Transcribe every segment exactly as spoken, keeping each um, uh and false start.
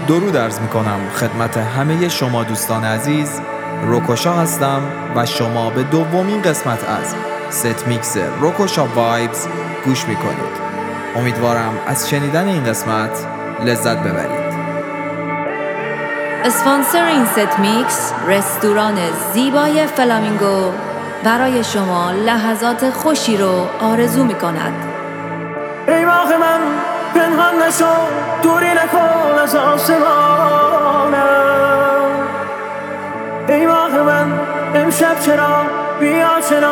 درود عرض می کنم خدمت همه شما دوستان عزیز. روکوشا هستم و شما به دومین قسمت از ست میکس روکوشا وایبز گوش می کنید. امیدوارم از شنیدن این قسمت لذت ببرید. اسپانسر این ست میکس رستوران زیبای فلامینگو برای شما لحظات خوشی رو آرزو می کند. ای ماه من پنهان نشو، دوری نکن از آسمانم. ای ماه من امشب چرا بیا چرا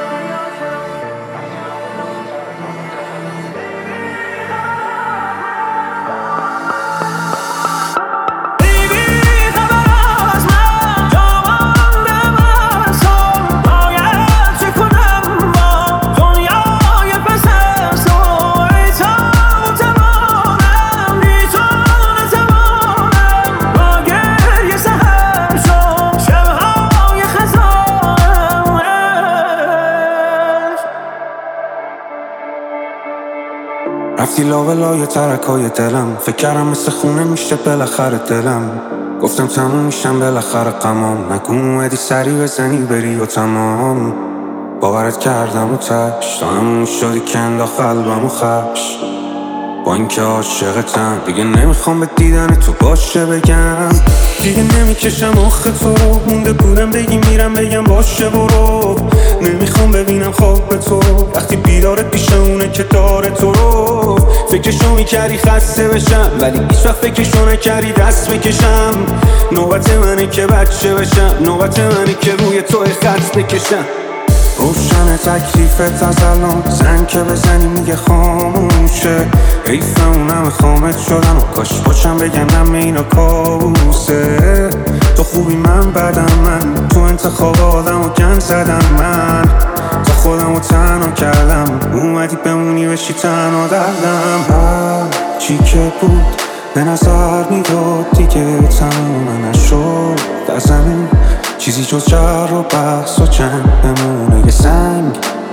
رفتی لاولای ترکای دلم، فکر کردم مثل خونه میشه بالاخره دلم. گفتم تموم میشم بالاخره غمام، نگو اومدی سری بزنی بری و تمام. باورت کردم و تش تا همون شدی که انداخت قلبم و خش. با اینکه عاشقتم دیگه نمیخوام به دیدن تو باشه بگم. دیگه نمیکشم آخ تو رو، مونده بودم بگی میرم بگم باشه برو. نمیخوام ببینم خواب تو وقتی بیدارت پیش اونه که داره تو رو. فکرشو میکردی خسته بشم ولی هیچ وقت فکرشو نکردی دست بکشم. نوبت منه که بچه بشم، نوبت منه که روی تو خط بکشم. روشن تکلیفت از الان، زنگ که بزنی میگه خاموشه. حیفه اونم خامت شدن و کاش باشم بگم نم اینا کابوسه. تو خوبی من بدم، من تو انتخاب آدم و گن زدم. من تا خودم رو تنها کردم، اومدی بمونی بشی تنها دردم. چی که بود به نظر میداد دیگه تموم نشد. در زمین چیزی جز جر و بحث و جنگ بمونه یه سنگ.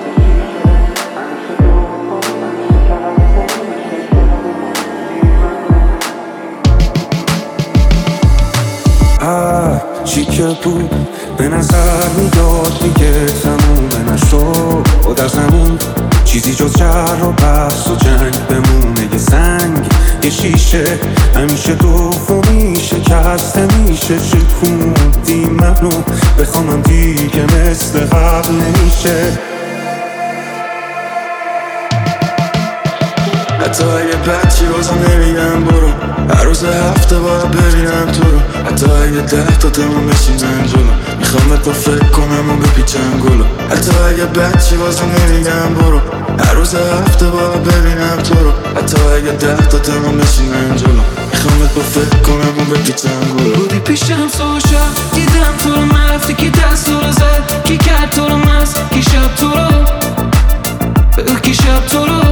آه چی که بود به نظر میداد دیگه تموم نشد. و در زمین چیزی جز جر و بحث و جنگ بمونه یه سنگ. یه شیشه همیشه دومی شکسته میشه. شکوندی منو بخوامم دیگه مثل قبل نمیشه. حتی اگه بچی بازم نمیگم برو، هر روز هفته باید ببینم تو رو. حتی اگه ده تا تمام بشیم زن جلو، میخوام به تو فکر کنم و بپیچم گلو. حتی اگه بچی بازم نمیگم برو، هر روز هفته باید ببینم تو رو. حتی اگه ده تا تمام بشیم زن جلو، میخوام به تو فکر کنم و بپیچم گلو. بودی پیشم صبح شب دیدم تو رو، من رفتی کی دست تو رو زد، کی کرد تو رو مست، کی شب تو رو بگو کی شب تو رو.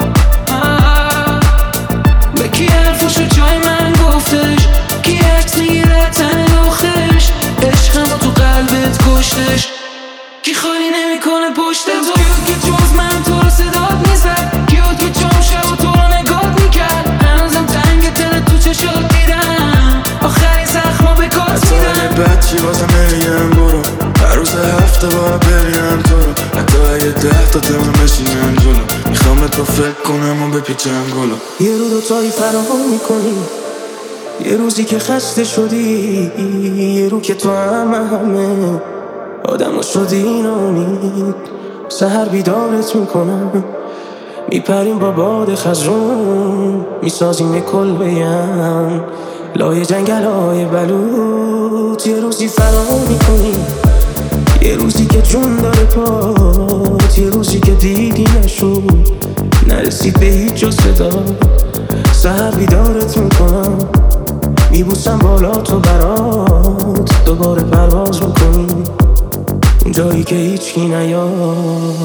به کی حرفشو جای من گفتش، کی عکس میگیره تن دخترش. عشقم با تو قلبت کشتش، کی خالی نمیکنه پشت تو. کیو که جز من تو رو صدات میزد، کیو که جام شب تو رو نگات میکرد. هنوزم تنگ تن تو چشات دیدم، آخرین زخمو به کات میدم. حتی اگه بچی بازم نمیگم برو، هر روز هفته باید ببینم تو رو. حتی اگه ده تا تمام بشینم جلو، میخوام به تو فکر کنم و بپیچم گلو. یه رو دوتایی فراهم میکنی، یه روزی که خسته شدی، یه رو که تو همه همه آدم شدی نامید. سهر بیدارت میکنم، میپریم با باد خزرون، میسازیم یه کلبه‌ام لای جنگل های بلوط. یه روزی فراهم میکنی، یه روزی که جون داره پات، یه روزی که دیدی نشد نرسید به هیچ جز صدا. سهر بیدارت میکنم، میبوسم بالا تو برات، دوباره پرواز میکنی اون جایی که هیچکی نیاد.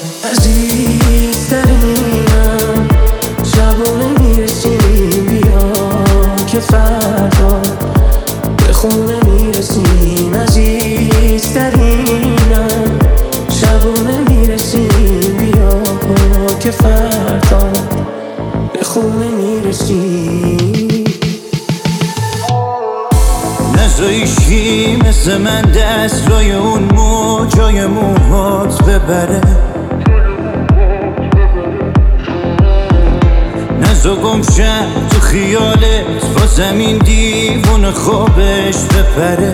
عزیزترینم شبونه میرسیم، بیا که فردا به خونه میرسیم. عزیزترینم شبونه میرسیم، بیا که فردا به خونه میرسیم. نزایشی مثل من دست روی اون موجای موهات ببره، نزا گمشم تو خیالت با زمین دیوون خوابش بپره.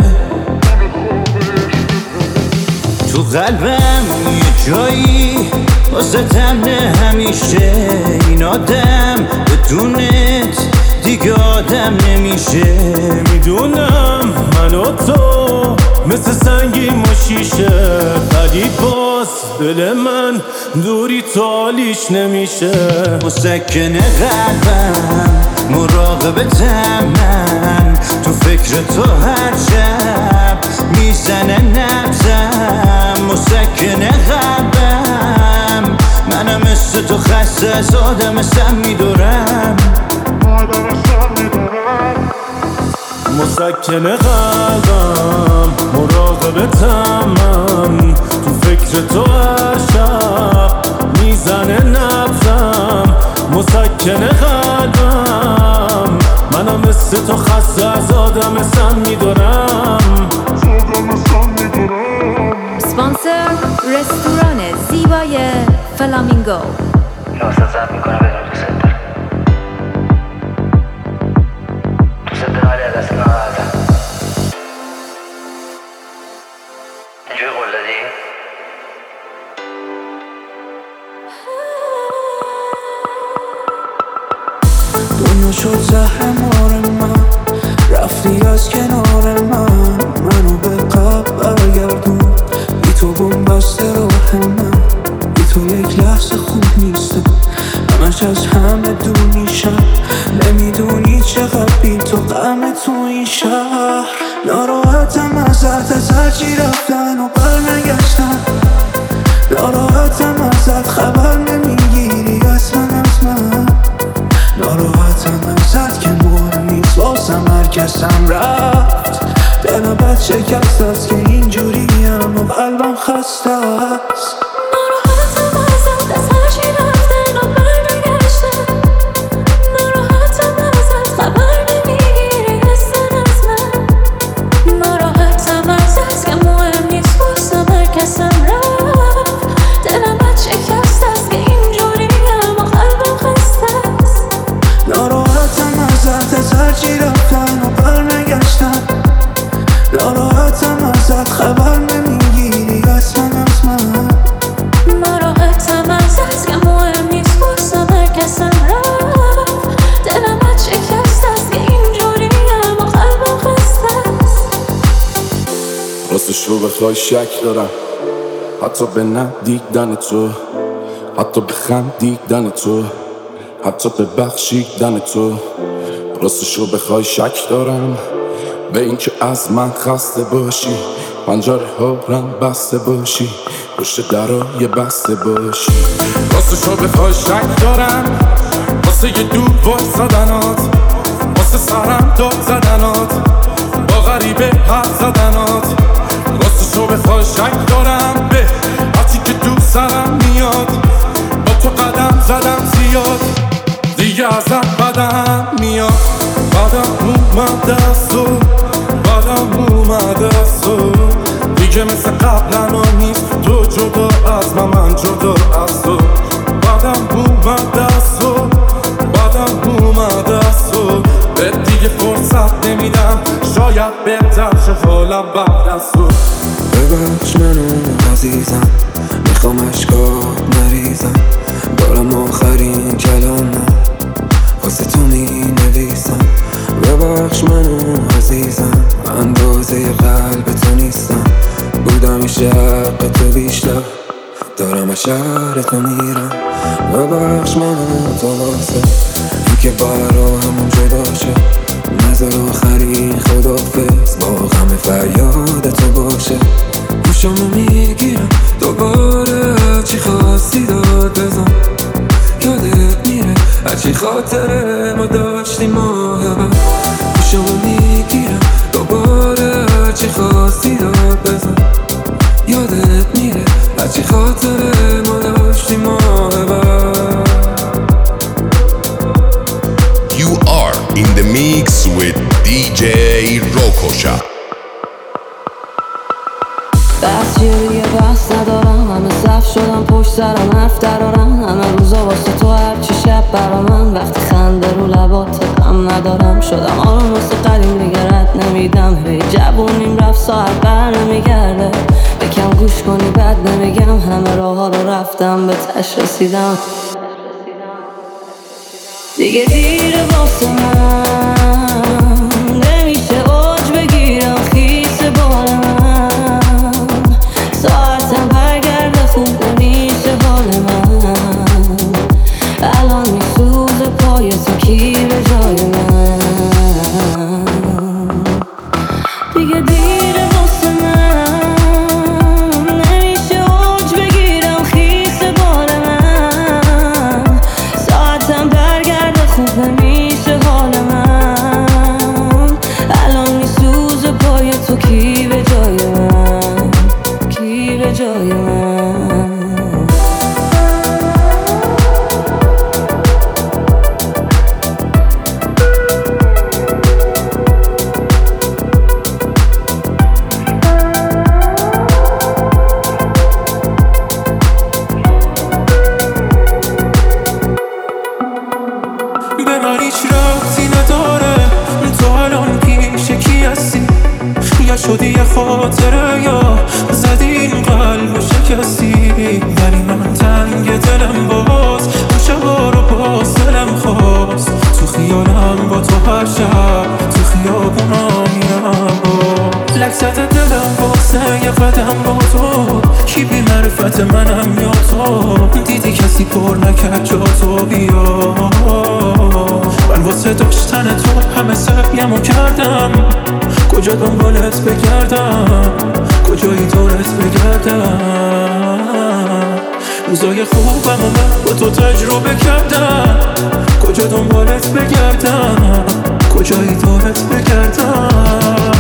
تو قلبم یه جایی واسه تمنه همیشه، این آدم بدونت دیگه آدم نمیشه. میدونم من و تو مثل سنگیم و شیشه، ولی باز دل من دوری تو حالیش نمیشه. مسکن قلبم مراقبتم من، تو فکر تو هر شب میزنه نبزم. مسکن قلبم منم مثل تو خسته از آدم سم میدارم. مسکن قلبم مراقبتم من، تو فکر تو هر شب میزنه نبزم. مسکن قلبم منم مثل تو خسته از آدم سم میدارم. اسپانسر رستوران زیبای فلامینگو. احساسم میکنه بدون دوست دارم، دوست دارم ولی از دست ناراحتم. اینجوری قول دادی؟ دنیا شد زهر مار من، رفتی از کنار من، منو به قبل برگردون. بی تو بومبسته راه من، بی تو یک لحظه خوب نیستم، همش از همه دور میشم. نمیدونی چقدر بی تو غم تو این شهر. ناراحتم ازت، از هرچی رفتن و برنگشتن. ناراحتم ازت، خبر نمیگیری اصلا از من. ناراحتم ازت که مهم نیست واسم هر کسم رفت. دلم بد شکست است که اینجوریم و قلبم خسته است. ناراحتم ازت، از هرچی رفتن و برنگشتن. ناراحتم ازت، خبر نمیگیری اصلا از من. ناراحتم ازت که مهم نیست واسم هر کسم رفت. دلم بد شکست است که اینجوریم و قلبم خسته است. ناراحتم ازت، از هرچی رفتن و برنگشتن. ناراحتم ازت، خبر نمیگیری اصلا از من. ناراحتم ازت که مهم نیست واسم هر کسم رفت. دلم بد شکست است که اینجوریم و قلبم خسته است. راستش رو بخوای شک دارم، حتی به ندیدن تو، حتی به خندیدن تو، حتی به بخشیدن تو. راستش رو بخوای شک دارم به این که از من خسته باشی، پنجره ها رم بسته باشی، پشت درای بسته باشی. راستش رو بخوای شک دارم واسه یه دور وایسادنات، واسه سرم داد زدنات، با غریبه حرف زدنات. راستش رو بخوای شک دارم به هرچی که دوست سرم میاد، با تو قدم زدم زیاد، دیگه ازت بدم میاد. بدم اومده از تو، بدم اومده از تو، دیگه مثل قبلنا نیست. تو جدا از من، من جدا از تو. بدم اومده از تو، بدم اومده از تو، به دیگه فرصت نمیدم، شاید بهتر شه حالم بعد از تو. ببخش منو عزیزم، میخوام اشکات نریزم، دارم آخرین کلامم واسه تو می نویسم. ببخش منو عزیزم، اندازه قلب تو نیستم، بودم میشه حق تو بیشتر، دارم از شهر تو میرم. ببخش منو تو واسه این که برا همون جدا شد، نظر آخرین خدافظ با غم فریاد تو باشه. گوشمو میگیرم دوباره، چی خواستی داد بزن، یادت میره هرچی خاطره ما داشتیم محبت. گوشمو میگیرم دوباره، چی خواستی داد بزن، یادت میره هرچی خاطره ما داشتیم محبت. You are in the mix with دی جی Rokosha. شدم پشت سرم حرف درارم، همه روزا واسه تو هرچی شب برا من. وقتی خنده رو لبات غم ندارم، شدم آرام واسه قدیم دیگه رد نمیدم. هی جوونیم رفت ساعت بر نمیگرده، یکم گوش کنی بد نمیگم. همه راه ها رو رفتم به تش رسیدم، دیگه دیره واسه من، نمیشه اوج بگیرم خیس بال من. ساعتم برگرده خوب نمیشه حال من، الان میسوزه پای تو کی به جای من. دیگه دیره واسه من، نمیشه اوج بگیرم خیس بال من. ساعتم برگرده خوب نمیشه حال من، الان میسوزه پای تو کی به جای من، کی به جای من. به من هیچ ربطی نداره تو الان پیش کی هستی، یا شدی یه خاطره یا زدی این قلب و شکستی. ولی من تنگ دلم باز اون شبا رو باز دلم خواست، تو خیالم با تو هر شب تو خیابونا میرم باز. لک زده دلم واسه یه قدم با تو، کی بی معرفت منم یا تو. دیدی کسی پر نکرد جا تو بیا، من واسه داشتن تو همه سعیمو کردم. کجا دنبالت بگردم، کجایی دورت بگردم. روزای خوبم من با تو تجربه کردم، کجا دنبالت بگردم، کجایی دورت بگردم.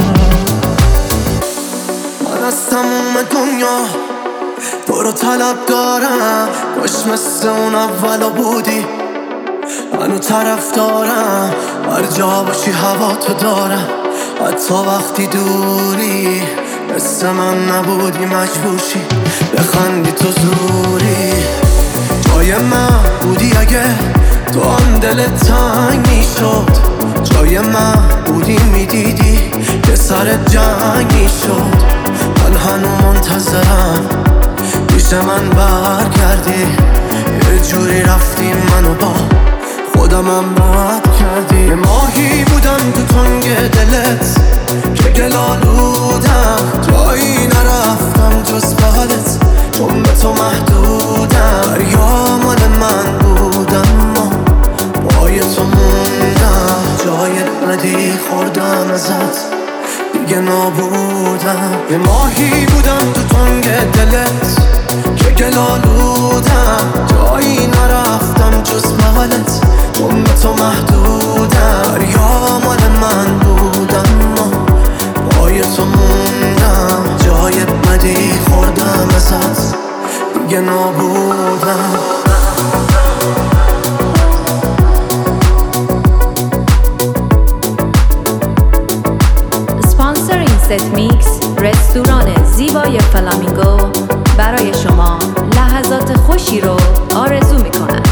من از تموم دنیا تو رو طلب دارم، باش مثل اون اولا بودی منو طرف دارم. هر جا باشی هوا تو دارم، حتی وقتی دوری مثل من نبودی مجبورشی بخندی تو زوری. جای من بودی اگه تو هم دلت تنگ میشد، جای من بودی میدیدی که سرت جنگ میشد. من هنو منتظرم پیش من برگردی، یه جوری رفتی منو با خودمم بد کردی. یه ماهی بودم تو تنگ دلت که گلالودم، جایی نرفتم جز بغلت چون به تو محدودم. دریا مال من بودم ما پای تو موندم، جای بدی خوردم ازت دیگه نابودم. یه ماهی بودم تو تنگ دلت که گلالودم، جایی نرفتم جز بغلت چون به تو محدودم. دریا مال من بودم ما پای تو موندم، جای بدی خوردم ازت دیگه نابودم. اسپانسر این ست میکس رستوران زیبای فلامینگو برای شما لحظات خوشی رو آرزو می کند.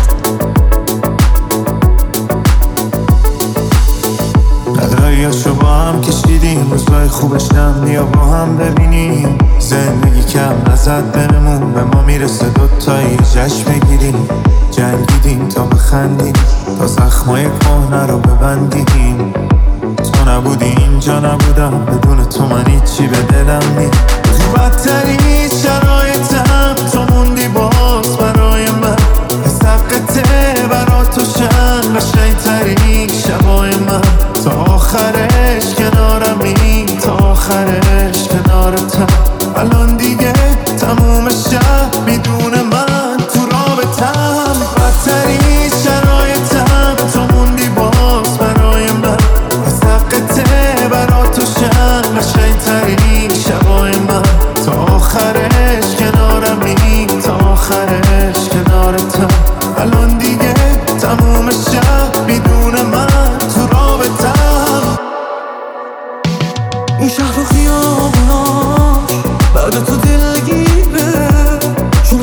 قدرهایشو با هم کشیدیم، روزای خوبش نم بیا با هم ببینیم. زندگی کم ازت بنمون، به ما میرسه دوتایی جشن بگیریم. جنگیدیم تا بخندیم، تا زخمای کهنه رو ببندیم. تو نبودی اینجا نبودم، بدون تو من هیچی به دلم نی. تو بدترین شرایطم تو موندی باز برای من، حسقته برا تو شن قشنگترین شبای من. تا آخرش کنارمی، تا آخرش کنارتم. الان دیگه تموم شب میدونه من تو رابطم. بدترین شرایطم تو موندی باز برای من، حسقته برا تو شن قشنگترین شبای من. تا آخرش کنارمی، تا آخرش کنارتم. الان دیگه تموم شب میدونه من تو رابطم. این شهر و خیابوناش بعد تو دلگیره، چون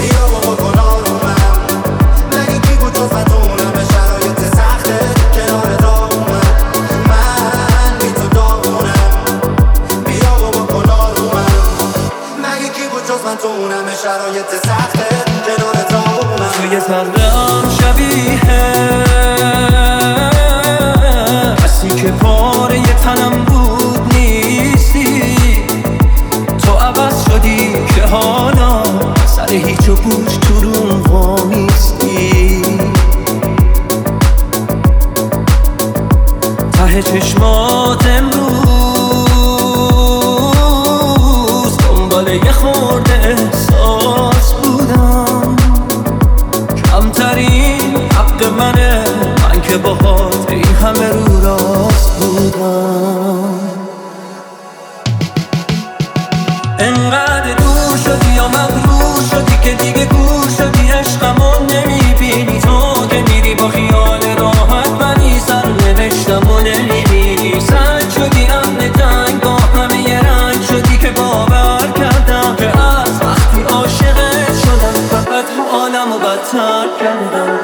بیا و بکن آرومم مگه کی بود جز من تو اونم به شرایط سخته کنار داغونم من بی تو داغونم بیا و بکن آرومم مگه کی بود جز من تو اونم به شرایط سخته کنار داغونم تو یه ذره‌ام شبیه کسی که پاره یه تنم بود نیستی تو عوض شدی که حالا سر هیچ و پوچ تو روم وامیستی ته چشمات امروز دنبال یه خورده احساس بودم کمترین حق منه من که باهات این همه رو راست بودم انقدر دور شدی یا مغرور شدی که دیگه گور شدی عشقمو نمیبینی تو که میری با خیال راحت منی سر نوشتم و نمیبینی سنگ شدی امن تنگ با همه یه رنگ شدی که باور کردم که از وقتی عاشقت شدم فقط حالمو بدتر کردم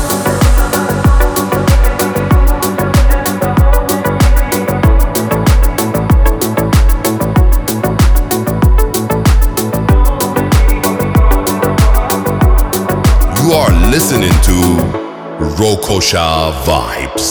You are listening to Rokosha Vibes.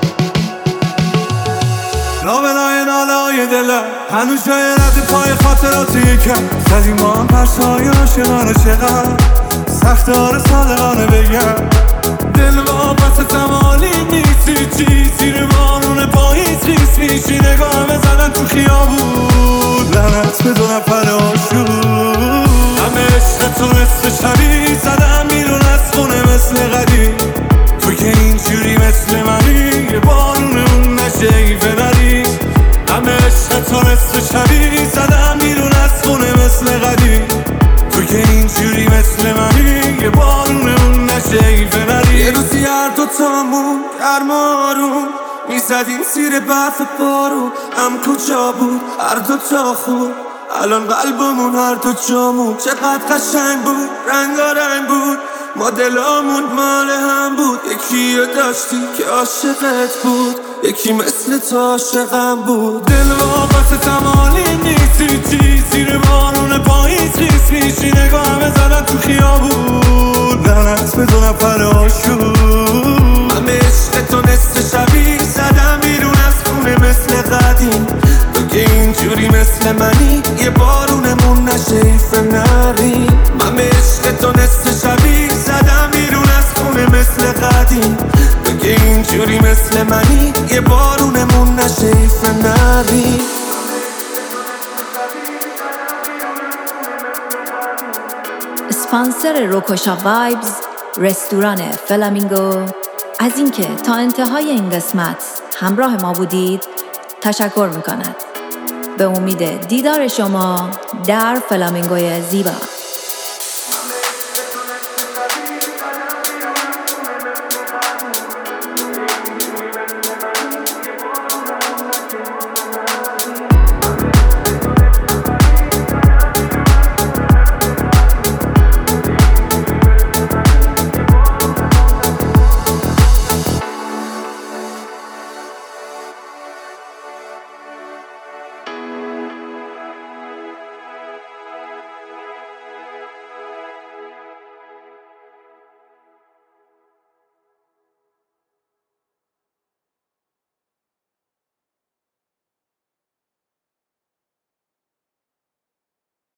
لابلای نالای دلم هنوز جای رد پای خاطرات یکم زدیم ما هم پرسای آشنانه چقدر سخت آره صادقانه بگم دل واپس تمالی نیستی چی زیر بارون پاییز خیس میشی نگاهمه زدن تو خیابون لعنت به دو نفر آشون همه عشق تو مثل شبی زدم بیرون از خونه مثل قدیم تو که اینجوری مثل منی یه بارون اون نشیفه نری همه عشق تو مثل شبی زدم بیرون از خونه مثل قدیم تو که اینجوری مثل منی یه بارون اون نشیفه نری یه روزی هر دو تامون گرم آروم میزدیم زیر برف بارون هم کجا بود هر دو تا خون الان قلبمون هر دو جامون چقدر قشنگ بود رنگارنگ بود ما دلامون مال هم بود یکی رو داشتی که عاشقت بود یکی مثل تو عاشقم بود دل واپس تمالی نیستی چی زیر بارون پاییز خیس میشی نگاهمه زدن تو خیابون لعنت به دو نفر آشون همه عشق تو مثل شبی زدم بیرون از خونه مثل قدیم تو که اینجوری مثل منی یه بارونمون نشیفه نری همه عشق تو مثل شبی زدم بیرون از خونه مثل قدیم تو که اینجوری مثل منی یه بارونمون نشیفه نری اسپانسر روکوشا وایبز رستوران فلامینگو از اینکه تا انتهای این قسمت همراه ما بودید تشکر میکند. به امید دیدار شما در فلامینگوی زیبا.